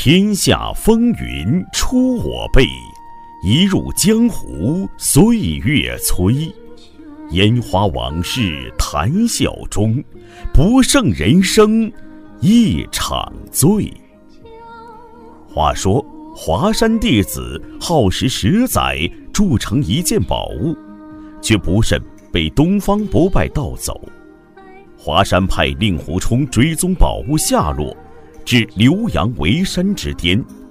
天下风云出我辈，一入江湖岁月催。烟花往事谈笑中，不胜人生一场醉。话说华山弟子耗时10载铸成一件宝物，却不慎被东方不败盗走。华山派令狐冲追踪宝物下落，至浏阳围山之巅，